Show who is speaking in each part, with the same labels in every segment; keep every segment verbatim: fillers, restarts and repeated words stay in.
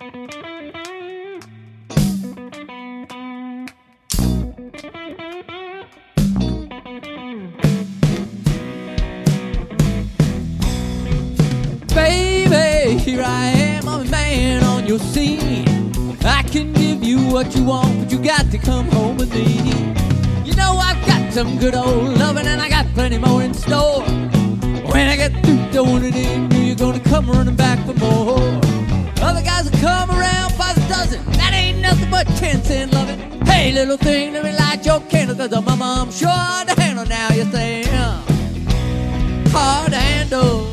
Speaker 1: Baby, here I am, I'm a man on your scene. I can give you what you want, but you got to come home with me. You know I've got some good old loving, and I got plenty more in store. When I get through throwing it in, you're gonna come running back for more. Other guys will come around by the dozen, that ain't nothing but ten cent loving. Hey, little thing, let me light your candle, cause I'm, I'm sure hard to handle now, you say. Uh, hard to handle.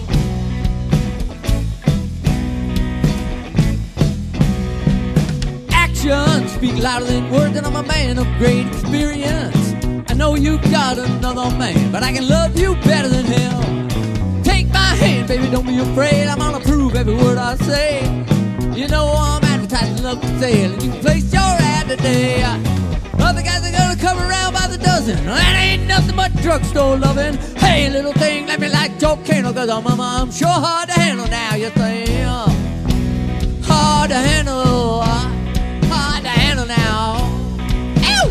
Speaker 1: Actions speak louder than words, and I'm a man of great experience. I know you got another man, but I can love you better than him. Take my hand, baby, don't be afraid. I'm gonna prove every word I say. You know I'm advertising love for sale, and you can place your ad today. Other guys are gonna come around by the dozen, that ain't nothing but drugstore loving. Hey, little thing, let me light your candle, cause I'm, I'm, I'm sure hard to handle now, you say. Uh, hard to handle, uh, hard to handle now. Ew!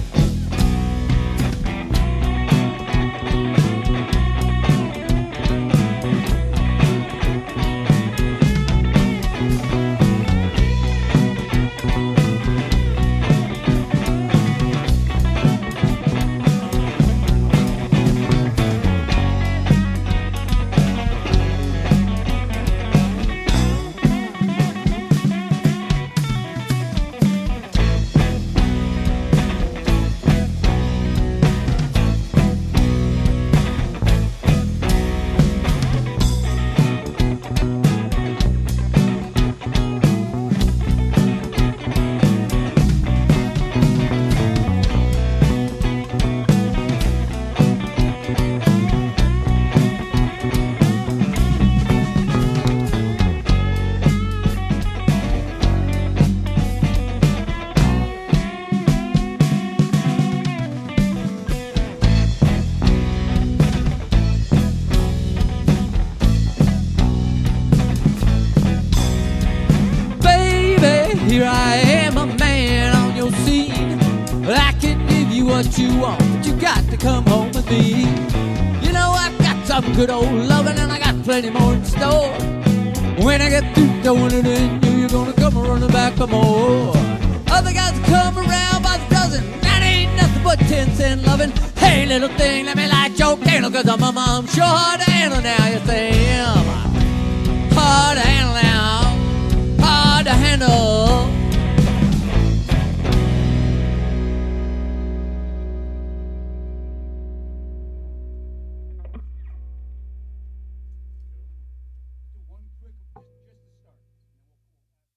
Speaker 1: Here I am, a man on your scene. I can give you what you want, but you got to come home with me. You know I've got some good old loving, and I got plenty more in store. When I get through throwing it in you, you're gonna come running back for more. Other guys come around by the dozen, that ain't nothing but ten cent loving. Hey, little thing, let me light your candle, cause I'm, I'm, I'm sure hard to handle now, you say. I'm hard